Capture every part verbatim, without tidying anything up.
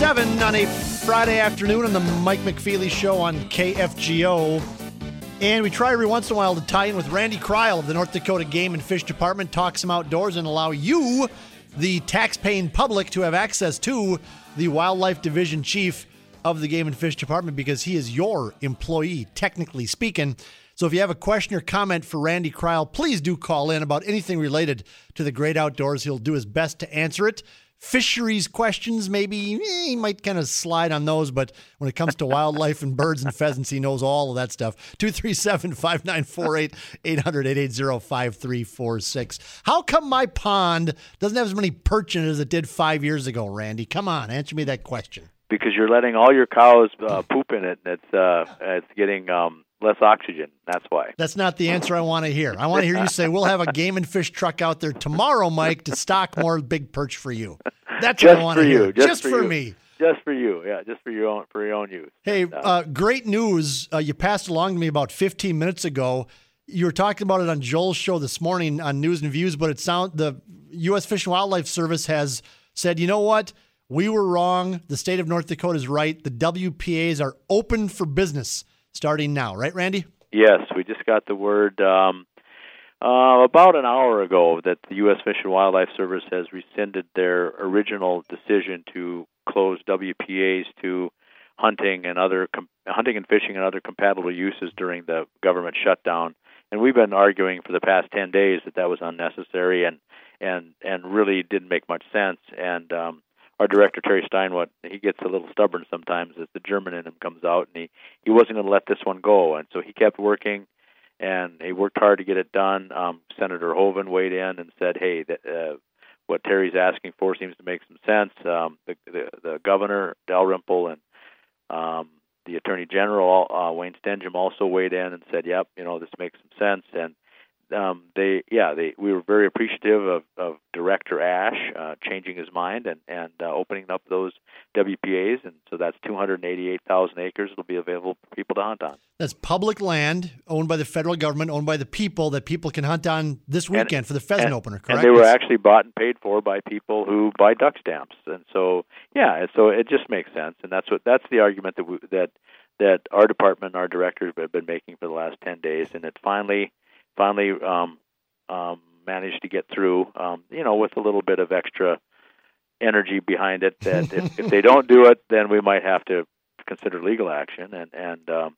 seven on a Friday afternoon on the Mike McFeely Show on K F G O. And we try every once in a while to tie in with Randy Kreil of the North Dakota Game and Fish Department, talk some outdoors, and allow you, the tax-paying public, to have access to the Wildlife Division Chief of the Game and Fish Department, because he is your employee, technically speaking. So if you have a question or comment for Randy Kreil, please do call in about anything related to the great outdoors. He'll do his best to answer it. Fisheries questions, maybe eh, he might kind of slide on those, but when it comes to wildlife and birds and pheasants, he knows all of that stuff. two three seven, five nine four eight, eight hundred, eight eight zero, five three four six. How come my pond doesn't have as many perch in it as it did five years ago, Randy? Come on, answer me that question. Because you're letting all your cows uh, poop in it, and it's, uh, it's getting um, less oxygen. That's why. That's not the answer I want to hear. I want to hear you say, we'll have a game and fish truck out there tomorrow, Mike, to stock more big perch for you. That's just what I want for to you. hear. Just, just for, for you. me. Just for you. Yeah, just for your own for your own use. Hey, uh, uh, great news. Uh, you passed along to me about fifteen minutes ago. You were talking about it on Joel's show this morning on News and Views, but it sound the U S Fish and Wildlife Service has said, you know what? We were wrong. The state of North Dakota is right. The W P As are open for business starting now. Right, Randy? Yes, we just got the word um, uh, about an hour ago that the U S Fish and Wildlife Service has rescinded their original decision to close W P As to hunting and other com- hunting and fishing and other compatible uses during the government shutdown. And we've been arguing for the past ten days that that was unnecessary and and and really didn't make much sense. And um, our director, Terry Steinwut, he gets a little stubborn sometimes as the German in him comes out, and he, he wasn't going to let this one go. And so he kept working, and he worked hard to get it done. Um, Senator Hoeven weighed in and said, hey, that, uh, what Terry's asking for seems to make some sense. Um, the, the, the governor, Dalrymple, and um, the Attorney General, uh, Wayne Stenjum, also weighed in and said, yep, you know, this makes some sense. And Um, they, yeah, they. We were very appreciative of, of Director Ash uh, changing his mind and and uh, opening up those W P As, and so that's two hundred eighty-eight thousand acres that'll be available for people to hunt on. That's public land owned by the federal government, owned by the people, that people can hunt on this weekend and, for the pheasant and, opener. Correct? And they were actually bought and paid for by people who buy duck stamps, and so yeah, so it just makes sense, and that's what that's the argument that we, that that our department, and our directors have been making for the last ten days, and it finally. Finally, um, um, managed to get through, um, you know, with a little bit of extra energy behind it. That if, if they don't do it, then we might have to consider legal action. And and um,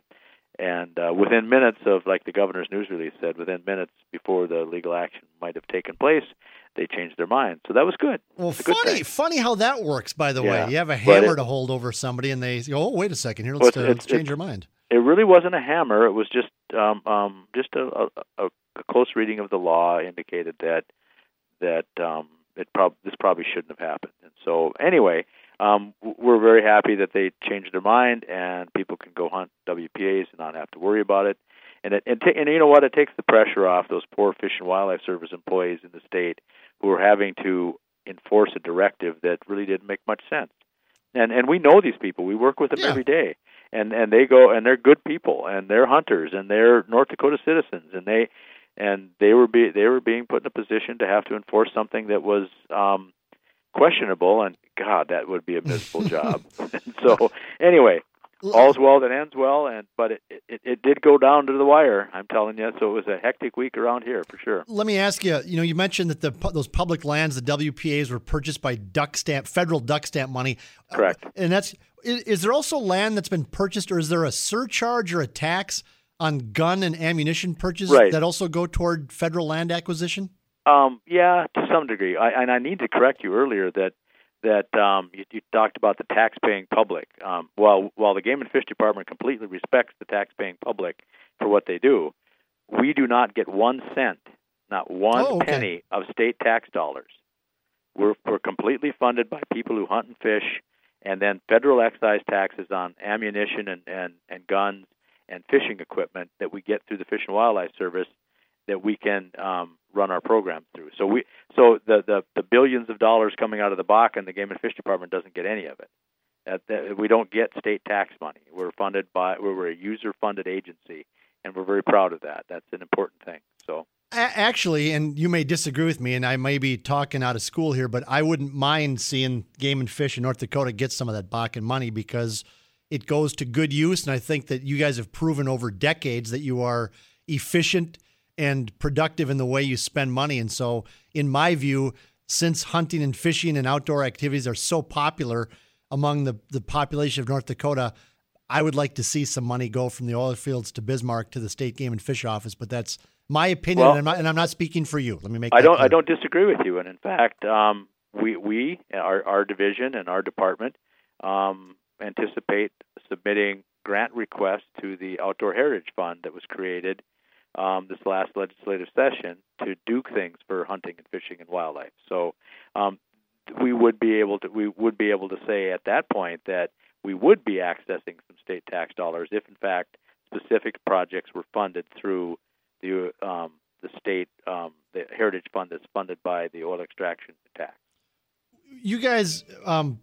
and uh, within minutes of, like the governor's news release said, within minutes before the legal action might have taken place, they changed their mind. So that was good. Well, it's a good funny, thing. funny how that works. By the Yeah, way, you have a hammer it, to hold over somebody, and they go, "Oh, wait a second here, well, let's, it's, uh, let's it's, change it's, your mind." It really wasn't a hammer. It was just um, um, just a, a, a close reading of the law indicated that that um, it prob- this probably shouldn't have happened. And so anyway, um, we're very happy that they changed their mind and people can go hunt W P As and not have to worry about it. And it, and, t- and you know what? It takes the pressure off those poor Fish and Wildlife Service employees in the state who are having to enforce a directive that really didn't make much sense. And and we know these people. We work with them Yeah. every day. And and they go and they're good people and they're hunters and they're North Dakota citizens and they and they were be they were being put in a position to have to enforce something that was um, questionable, and God, that would be a miserable job. So anyway, all's well that ends well, and but it, it it did go down to the wire. I'm telling you, so it was a hectic week around here for sure. Let me ask you. You know, you mentioned that the those public lands, the W P As, were purchased by duck stamp, federal duck stamp money. Correct. Uh, and that's is, is there also land that's been purchased, or is there a surcharge or a tax on gun and ammunition purchases right. that also go toward federal land acquisition? Um, yeah, to some degree. I, and I need to correct you earlier that that um, you, you talked about the tax-paying public. Um, while while the Game and Fish Department completely respects the tax-paying public for what they do, we do not get one cent, not one oh, okay. penny of state tax dollars. We're we're completely funded by people who hunt and fish, and then federal excise taxes on ammunition and, and, and guns and fishing equipment that we get through the Fish and Wildlife Service that we can um, run our program through. So we, so the, the, the billions of dollars coming out of the Bakken, the Game and Fish Department doesn't get any of it. That, that, we don't get state tax money. We're funded by, we're a user-funded agency, and we're very proud of that. That's an important thing. So Actually, and you may disagree with me, and I may be talking out of school here, but I wouldn't mind seeing Game and Fish in North Dakota get some of that Bakken money because it goes to good use, and I think that you guys have proven over decades that you are efficient and productive in the way you spend money. And so, in my view, since hunting and fishing and outdoor activities are so popular among the, the population of North Dakota, I would like to see some money go from the oil fields to Bismarck to the State Game and Fish Office, but that's my opinion, well, and, I'm not, and I'm not speaking for you. Let me make. I that don't. clear. I don't disagree with you. And in fact, um, we we our our division and our department um, anticipate submitting grant requests to the Outdoor Heritage Fund that was created um, this last legislative session to do things for hunting and fishing and wildlife. So um, we would be able to. We would be able to say at that point that we would be accessing some state tax dollars if, in fact, specific projects were funded through the um, the state, um, the Heritage Fund that's funded by the oil extraction tax. You guys um,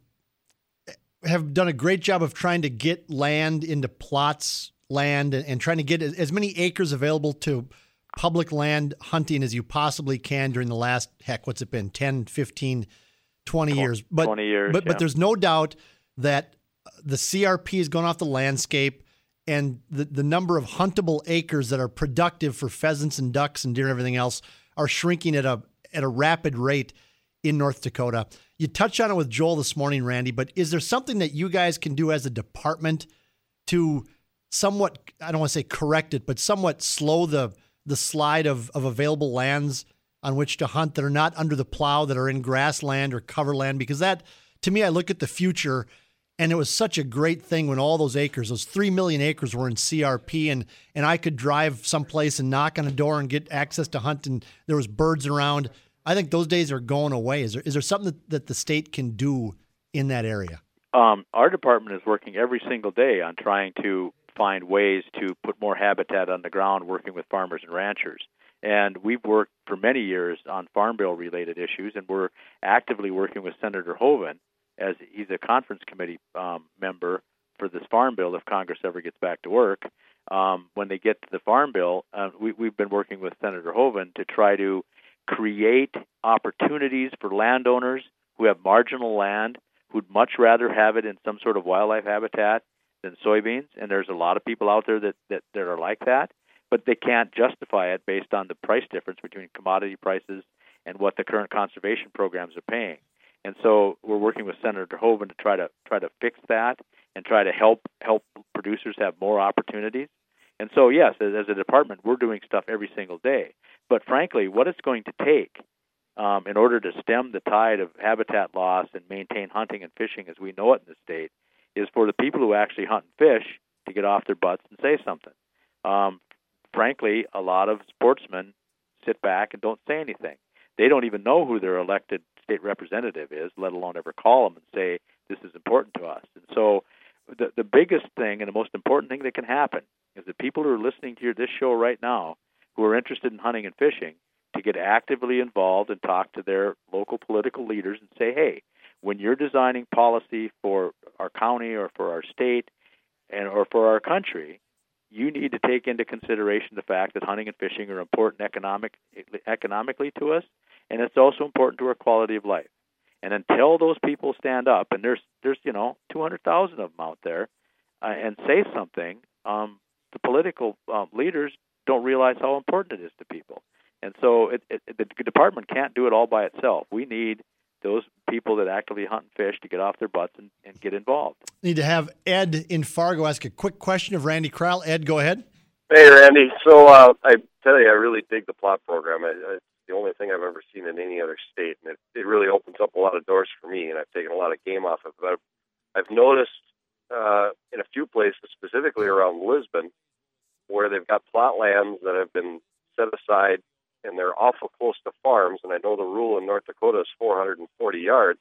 have done a great job of trying to get land into plots land and, and trying to get as many acres available to public land hunting as you possibly can during the last, heck, what's it been, ten, fifteen, twenty years. But, twenty years, but, yeah. but there's no doubt that the C R P has gone off the landscape, and the, the number of huntable acres that are productive for pheasants and ducks and deer and everything else are shrinking at a at a rapid rate in North Dakota. You touched on it with Joel this morning, Randy, but is there something that you guys can do as a department to somewhat, I don't want to say correct it, but somewhat slow the the slide of, of available lands on which to hunt that are not under the plow, that are in grassland or cover land? Because that, to me, I look at the future. And it was such a great thing when all those acres, those three million acres were in C R P, and, and I could drive someplace and knock on a door and get access to hunt, and there was birds around. I think those days are going away. Is there is there something that, that the state can do in that area? Um, our department is working every single day on trying to find ways to put more habitat on the ground, working with farmers and ranchers. And we've worked for many years on Farm Bill-related issues, and we're actively working with Senator Hoeven, as he's a conference committee um, member for this Farm Bill, if Congress ever gets back to work. Um, when they get to the Farm Bill, uh, we, we've been working with Senator Hoeven to try to create opportunities for landowners who have marginal land, who'd much rather have it in some sort of wildlife habitat than soybeans. And there's a lot of people out there that, that, that are like that, but they can't justify it based on the price difference between commodity prices and what the current conservation programs are paying. And so we're working with Senator Hoeven to try to try to fix that and try to help help producers have more opportunities. And so, yes, as, as a department, we're doing stuff every single day. But frankly, what it's going to take um, in order to stem the tide of habitat loss and maintain hunting and fishing as we know it in the state is for the people who actually hunt and fish to get off their butts and say something. Um, frankly, a lot of sportsmen sit back and don't say anything. They don't even know who their elected state representative is, let alone ever call them and say, this is important to us. And so the the biggest thing and the most important thing that can happen is that people who are listening to your, this show right now who are interested in hunting and fishing to get actively involved and talk to their local political leaders and say, hey, when you're designing policy for our county or for our state and or for our country, you need to take into consideration the fact that hunting and fishing are important economic economically to us, and it's also important to our quality of life. And until those people stand up, and there's there's you know two hundred thousand of them out there, uh, and say something, um, the political um, leaders don't realize how important it is to people. And so it, it, the department can't do it all by itself. We need those people that actively hunt and fish to get off their butts and, and get involved. Need to have Ed in Fargo ask a quick question of Randy Cryle. Ed, go ahead. Hey, Randy. So uh, I tell you, I really dig the plot program. I, I, it's the only thing I've ever seen in any other state, and it, it really opens up a lot of doors for me, and I've taken a lot of game off of it. But I've, I've noticed uh, in a few places, specifically around Lisbon, where they've got plot lands that have been set aside, and they're awful close to farms, and I know the rule in North Dakota is four hundred forty yards,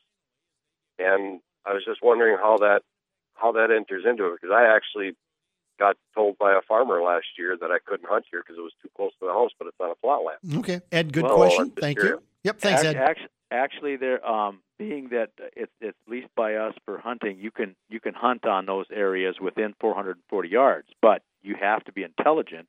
and I was just wondering how that how that enters into it, because I actually got told by a farmer last year that I couldn't hunt here because it was too close to the house, but it's on a plot land. Okay, Ed, good well, question. Thank curious. you. Yep, thanks, Ed. Actually, actually there, um, being that it's, it's leased by us for hunting, you can you can hunt on those areas within four hundred forty yards, but you have to be intelligent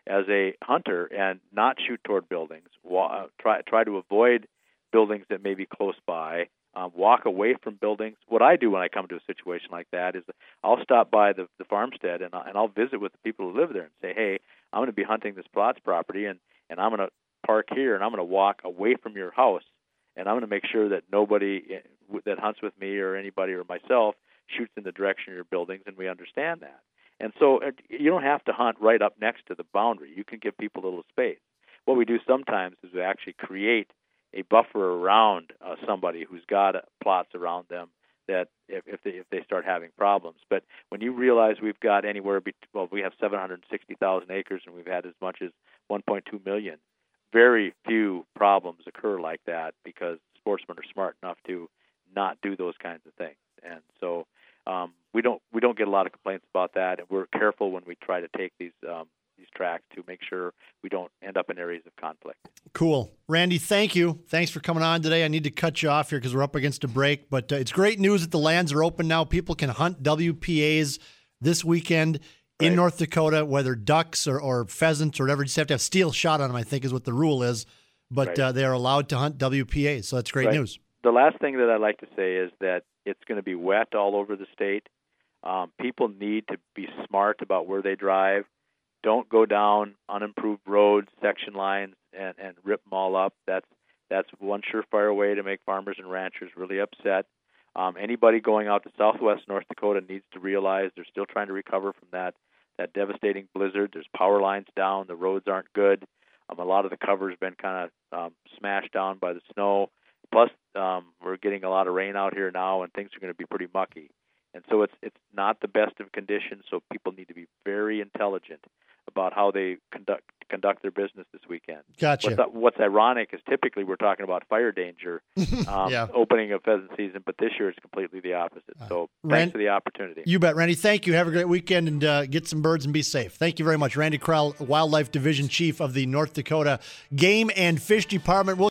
as a hunter and not shoot toward buildings. Wa- try try to avoid buildings that may be close by. Um, walk away from buildings. What I do when I come to a situation like that is I'll stop by the, the farmstead and, I, and I'll visit with the people who live there and say, hey, I'm going to be hunting this Platts property, and, and I'm going to park here, and I'm going to walk away from your house, and I'm going to make sure that nobody that hunts with me or anybody or myself shoots in the direction of your buildings, and we understand that. And so you don't have to hunt right up next to the boundary. You can give people a little space. What we do sometimes is we actually create a buffer around uh, somebody who's got uh, plots around them that if, if they if they start having problems. But when you realize we've got anywhere, be- well, we have seven hundred sixty thousand acres, and we've had as much as one point two million. Very few problems occur like that because sportsmen are smart enough to not do those kinds of things. And so um, we don't we don't get a lot of complaints about that, and we're careful when we try to take these um, these tracks to make sure we don't end up in areas of conflict. Cool. Randy, thank you. Thanks for coming on today. I need to cut you off here because we're up against a break, but uh, it's great news that the lands are open now. People can hunt W P As this weekend in right. North Dakota, whether ducks or, or pheasants or whatever. You just have to have steel shot on them, I think is what the rule is, but right. uh, they are allowed to hunt W P As, so that's great right. news. The last thing that I'd like to say is that it's going to be wet all over the state. Um, people need to be smart about where they drive. Don't go down unimproved roads, section lines, and, and rip them all up. That's that's one surefire way to make farmers and ranchers really upset. Um, anybody going out to southwest North Dakota needs to realize they're still trying to recover from that, that devastating blizzard. There's power lines down. The roads aren't good. Um, a lot of the cover has been kind of um, smashed down by the snow. Plus, um, we're getting a lot of rain out here now, and things are going to be pretty mucky. And so it's it's not the best of conditions, so people need to be very intelligent about how they conduct conduct their business this weekend. Gotcha. What's, what's ironic is typically we're talking about fire danger um, yeah. opening of pheasant season, but this year it's completely the opposite. So uh, thanks Rand, for the opportunity. You bet, Randy. Thank you. Have a great weekend and uh, get some birds and be safe. Thank you very much. Randy Crowell, Wildlife Division Chief of the North Dakota Game and Fish Department. We'll